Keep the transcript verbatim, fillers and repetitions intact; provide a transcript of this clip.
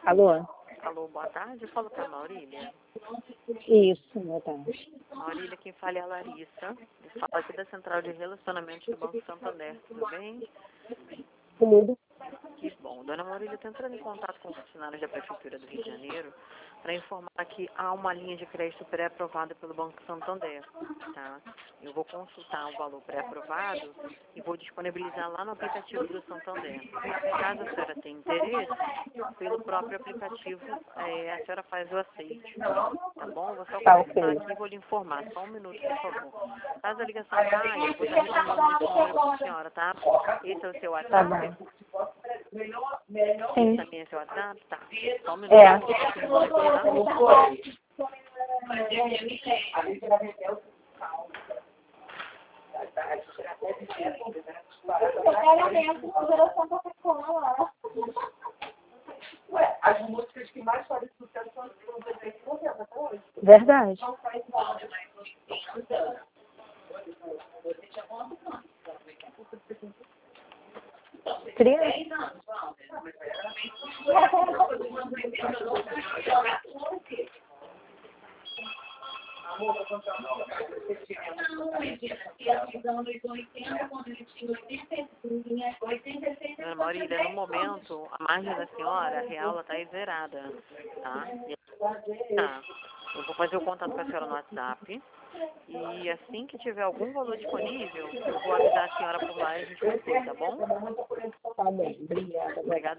Alô? Alô, boa tarde. Eu falo para a Maurília. Isso, boa tarde. Maurília, quem fala é a Larissa. Eu falo aqui da Central de Relacionamento do Banco Santander. Tudo bem? Tudo? Que bom. Dona Maurília, estou entrando em contato com funcionários da Prefeitura do Rio de Janeiro para informar que há uma linha de crédito pré-aprovada pelo Banco Santander, tá? Eu vou consultar o valor pré-aprovado e vou disponibilizar lá no aplicativo do Santander. Caso a senhora tenha interesse, pelo próprio aplicativo, é, a senhora faz o aceite, tá bom? Vou só Tá consultar ok. aqui e vou lhe informar. Só um minuto, por favor. Caso a ligação caia, eu vou estar retornando esse número para a senhora, tá? Esse é o seu Tá WhatsApp? bom. Esse Sim. também é seu WhatsApp? Tá. Só um minuto. É. Ué, as músicas que mais fazem sucesso são as que você fez com você até hoje. Verdade. Criança. Dona Maurília, no momento, a margem da senhora, a real, ela está zerada, tá? E- tá. Eu vou fazer o contato com a senhora no WhatsApp. E assim que tiver algum valor disponível, eu vou avisar a senhora por lá e a gente conclui, tá bom? Tá bom, obrigada. Obrigada.